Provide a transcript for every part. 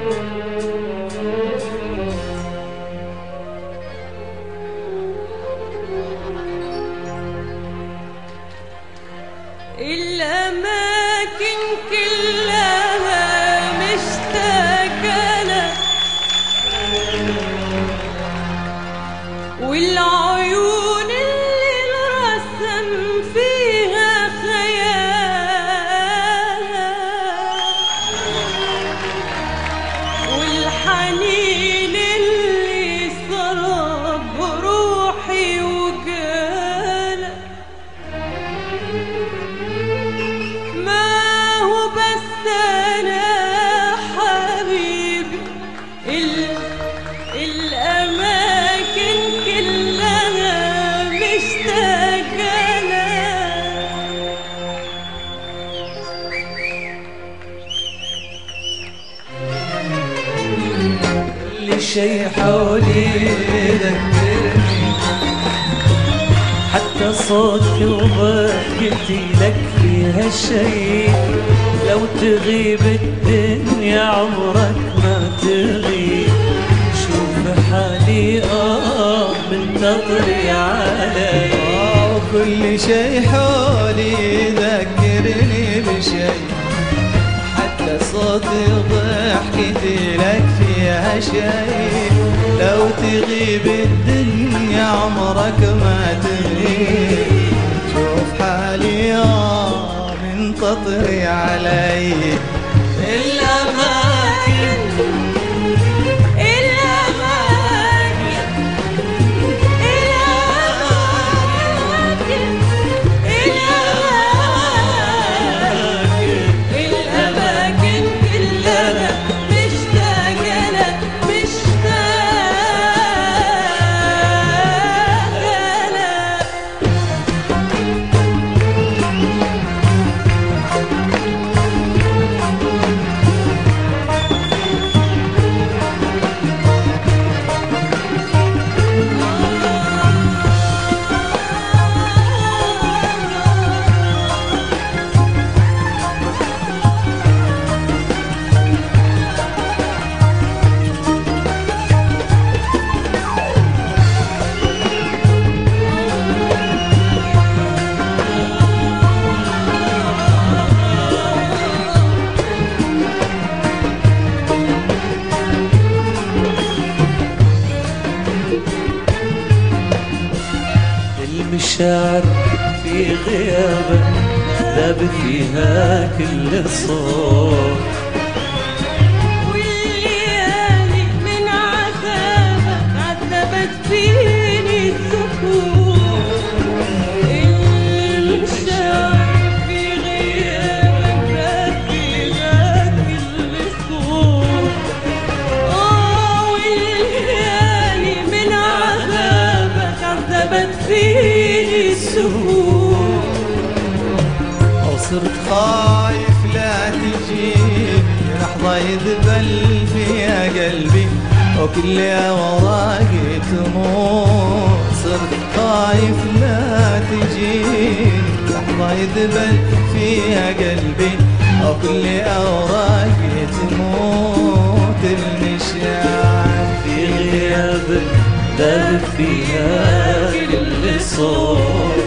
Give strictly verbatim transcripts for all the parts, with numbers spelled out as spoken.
الأماكن كلها مشتاقة لك، والعيون اللي الرسم فيها خيال، والحنين اللي سرب روحي وقالك ما هو بس أنا حبيبي. الأماكن كلها مشتاقة لك، كل شي حولي ذكرني، حتى صوتي وضحكتي لك فيها شي. لو تغيب الدنيا عمرك ما تغيب، شوف حالي اه منتظري علي. آه كل شي حولي ذكرني بشي، حتى صوتي وضحكتي لك فيها شي. لو تغيب الدنيا عمرك ما تغيب، شوف حالي آه منتظري علي. الأماكن المشاعر في غيابك ذاب فيها كل صوت، والليالي من عذابك عذبت فيني السكون. المشاعر في غيابك ذاب فيها كل صوت، آه والليالي من عذابك عذبت فيني السكون. وصرت خايف لا تجيني لحظة يذبل فيها قلبي وكل أوراقي تموت. صرت خايف لا تجيني لحظة يذبل فيها قلبي وكل أوراقي تموت. المشاعر في غيابك ذاب فيها كل صوت،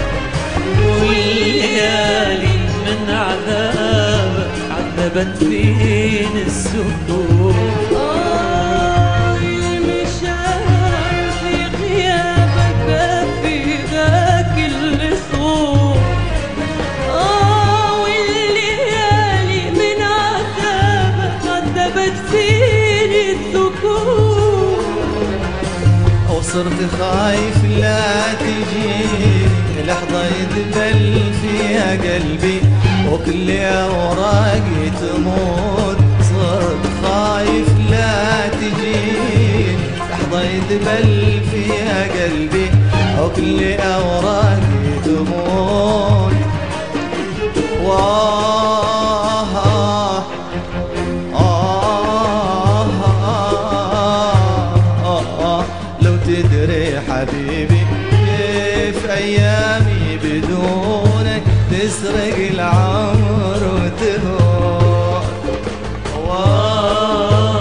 والليالي من عذابك عذبت فيني السكون. آه المشاعر في غيابك ذاب فيها كل صوت، آه والليالي من عذابك عذبت فيني السكون. وصرت خايف لا تجيني لحظة يذبل فيها قلبي وكل أوراقي تموت. صرت خايف لا تجيني لحظة يذبل فيها قلبي وكل أوراقي تموت. واه آه آه آه آه لو تدري حبيبي كيف أيامي بدونك تسرق العمر وتهون.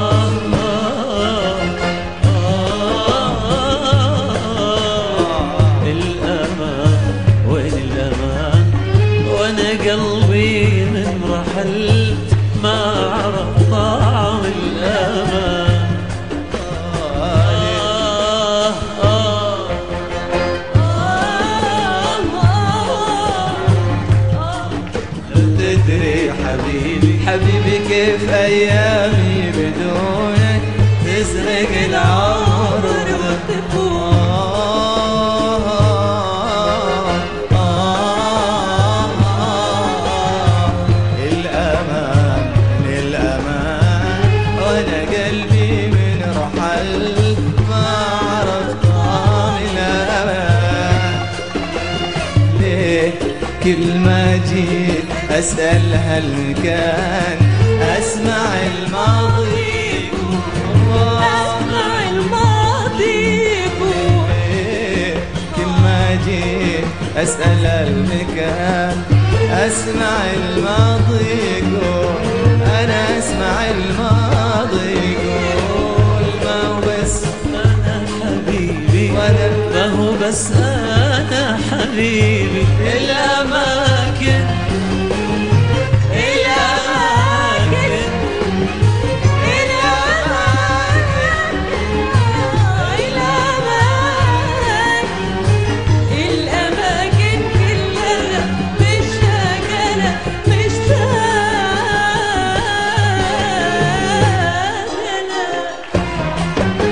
كيف أيامي بدونك تسرق العمر وتفوت. الأمان للأمان وأنا قلبي من رحل ما عرفت طعم الأمان. ليه كل ما جيت أسأل هالمكان أسمع الماضي أسمع الماضي يقول. كل ما جيت أسأل المكان أسمع الماضي يقول. أنا أسمع الماضي يقول. ما هو بس أنا حبيبي وأنا ما هو بس أنا حبيبي. الأماكن الأماكن الأماكن كلها مشتاق أنا مشتاق أنا.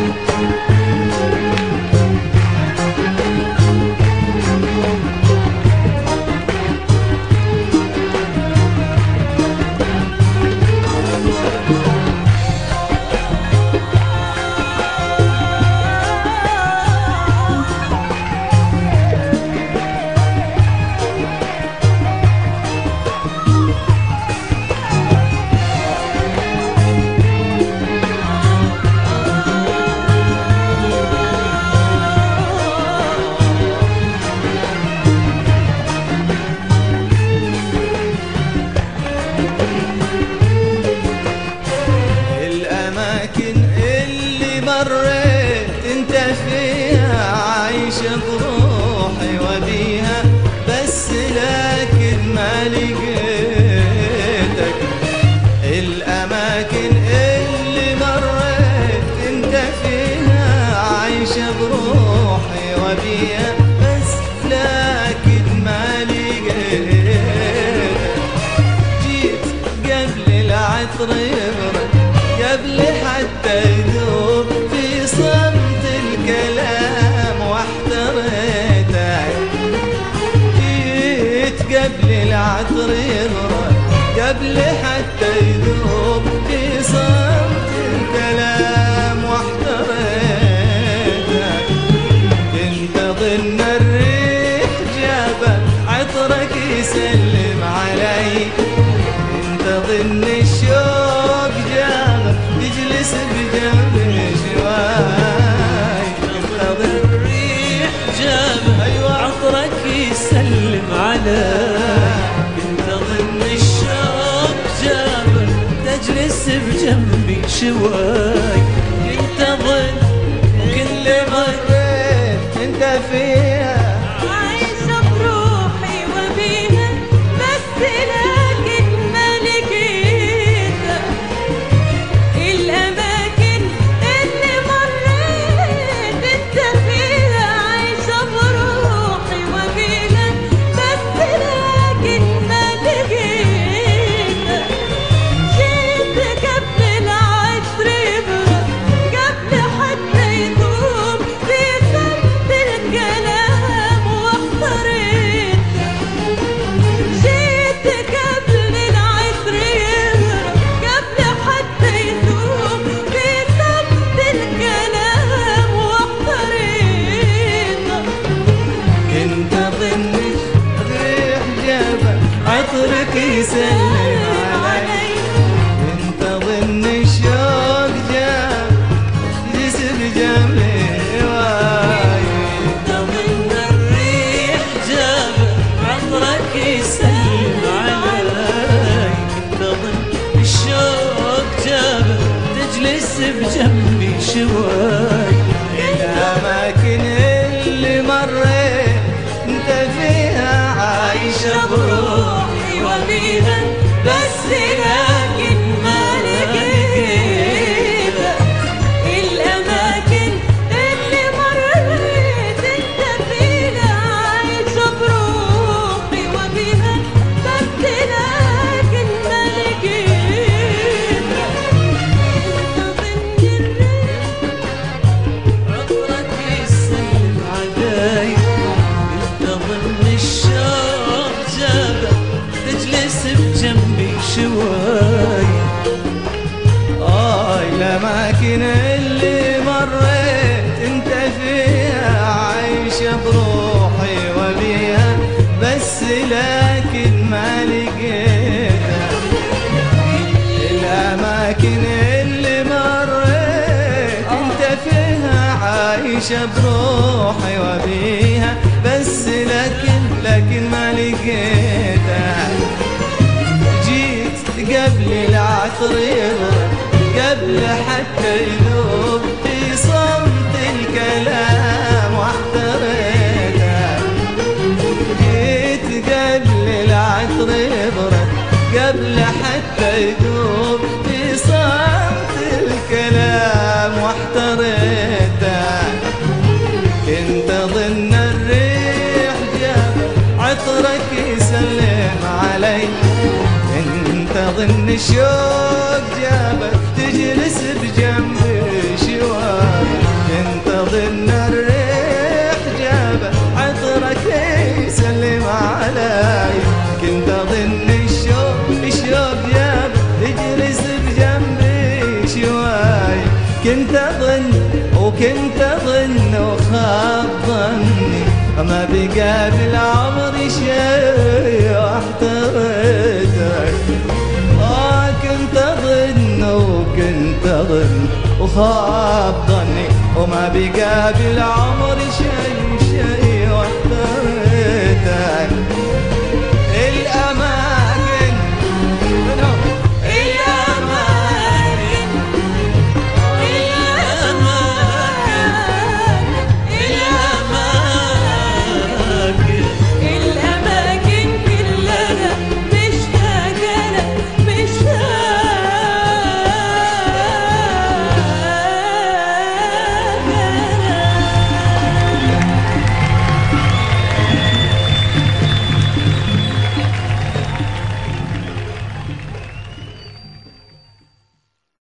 الأماكن اللي مريت انت فيها عايشة بروحي وبيها بس لكن ما لقيتك. الأماكن اللي مريت انت فيها عايشة بروحي وبيها بس لكن ما لقيتك. جيت قبل العطر يبرد قبل حتى يذوب في صمت الكلام واحتريتك. جيت قبل العطر يبرد قبل حتى يذوب في صمت الكلام واحتريتك. كنت أظن الريح جابه عطرك يسلم علي. كنت أظن الشوق جابه يجلس بجنبي شوي. كنت أظن الريح جابه أيوة عطرك يسلم علي. كنت أظن الشوق جابه تجلس بجنبي شوي. كنت أظن كل مريت انت فيها عايشة بروحي وبيها بس لكن ما لقيتك. الأماكن اللي مريت انت فيها عايشة بروحي وبيها بس لكن ما لقيتك. جيت قبل العطر يبرد قبل حتى يذوب في صمت الكلام واحتريتك. جيت قبل العطر يبرد قبل حتى يذوب في صمت الكلام واحتريتك. كنت أظن الريح جابه عطرك يسلم علي. كنت أظن الشوق جاب يجلس بجنبي واي. كنت أظن الريح جابه عطرك يسلم علي. كنت أظن الشوق جابه تجلس بجنبي شوي. الأماكن اللي مريت انت فيها عايشة بروحي وبيها بس لكن ما لقيتك. الأماكن اللي مريت انت فيها عايشة بروحي وبيها بس لكن ما لقيتك. الأماكن اللي مريت انت فيها عايشة بروحي وبيها بس لكن ما لقيتها. الأماكن اللي مريت انت فيها عايشة بروحي وبيها بس لكن لكن ما لقيتها. جيت قبل العطر يبرد قبل حتى يذوب في صمت الكلام واحتريتها. جيت قبل العطر يبرد قبل حتى يذوب في صمت الكلام واحتريتها. كنت اظن الريح جاب عطرك يسلم علي، كنت اظن الشوق جابك تجلس بجنبي شوي، كنت اظن الريح جابك عطرك يسلم علي، كنت اظن الشوق الشوق جابك تجلس بجنبي شوي، كنت اظن وكنت اظن وخاب ظني ما بقى بالعمر شيء واحتريتك. آه كنت اظن وكنت اظن وخاب ظني وما بقى بالعمر شيء شيء واحتريتك. الأمان